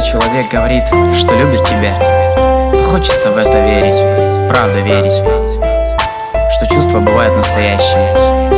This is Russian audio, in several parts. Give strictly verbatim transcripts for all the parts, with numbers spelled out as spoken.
человек говорит, что любит тебя, то хочется в это верить, правда верить, что чувства бывают настоящими.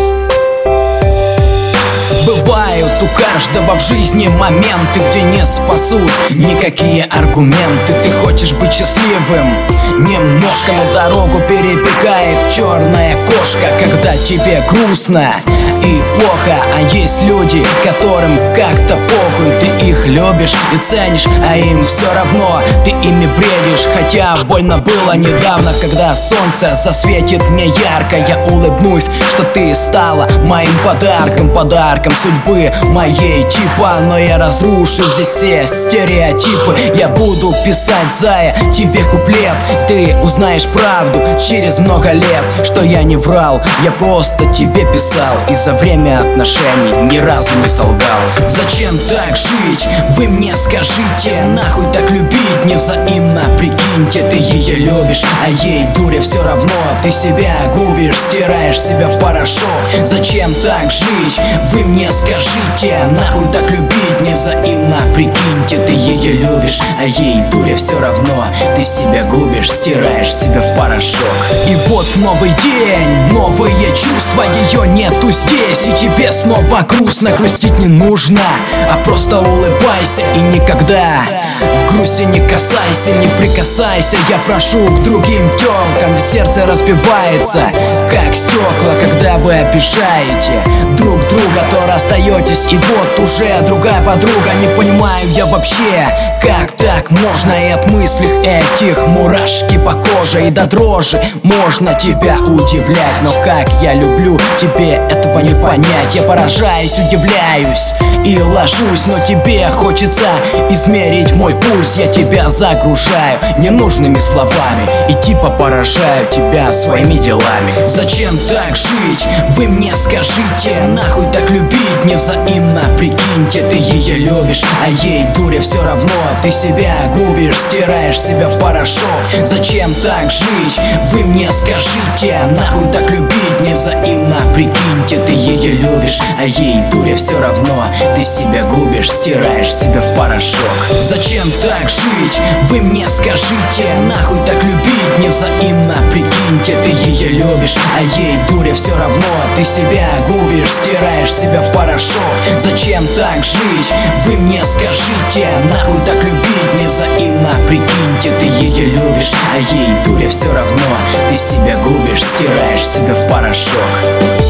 Бывают у каждого в жизни моменты, где не спасут никакие аргументы. Ты хочешь быть счастливым немножко, но дорогу перебегает черная кошка, когда тебе грустно и плохо. А есть люди, которым как-то похуй. Ты их любишь и ценишь, а им все равно. Ты ими бредишь, хотя больно было недавно. Когда солнце засветит мне ярко, я улыбнусь, что ты стала моим подарком, подарком судьбы моей типа. Но я разрушу здесь все стереотипы. Я буду писать, зая, тебе куплет. Ты узнаешь правду через много лет, что я не врал, я просто тебе писал. И за время отношений ни разу не солгал. Зачем так жить? Вы мне скажите, нахуй так любить невзаимно? Прикиньте, ты ее любишь, а ей, дуре, все равно. Ты себя губишь, стираешь себя в порошок. Зачем так жить? Вы мне скажите, нахуй так любить невзаимно? Прикиньте, ты ее любишь, а ей, дуре, все равно. Ты себя губишь, стираешь себя в порошок. И вот новый день, новые чувства, ее нету здесь. И тебе снова грустно, грустить не нужно, а просто улыбайся и никогда грусти не касайся, не прикасайся. Я прошу к другим тёлкам, ведь сердце разбивается, как стекла, когда вы обижаете друг друга, то расстаетесь. И вот уже другая подруга. Не понимаю я вообще, как так можно. И от мыслей этих мурашки по коже, и до дрожи можно тебя удивлять. Но как я люблю, тебе этого не понять. Я поражаюсь, удивляюсь и ложусь, но тебе хочется измерить мой пульс. Я тебя загружаю ненужными словами и типа поражаю тебя своими делами. Зачем так жить? Вы мне скажите, нахуй так любить невзаимно? Прикиньте, ты ее любишь, а ей, дуре, все равно. Ты себя губишь, стираешь себя в порошок. Зачем так жить? Вы мне скажите, нахуй так любить невзаимно? Прикиньте, ты ее любишь, а ей, дуре, все равно. Ты себя губишь, стираешь себя в порошок. Зачем так жить? Вы мне скажите, нахуй так любить невзаимно? Прикиньте, ты ее любишь, а ей, дуре, все равно. Ты себя губишь, стираешь себя в порошок. Зачем так жить? Вы мне скажите, нахуй так любить невзаимно? Прикиньте, ты ее любишь, а ей, дуре, все равно. Ты себя губишь, стираешь себя в порошок.